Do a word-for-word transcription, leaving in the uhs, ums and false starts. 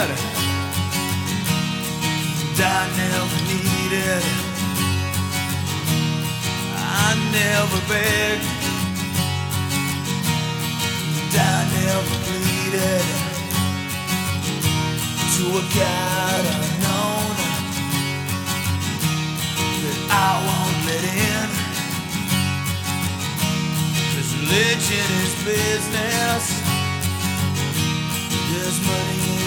wanted, and I never needed. I never begged, and I never pleaded to a God unknown that I won't let in. 'Cause religion is business,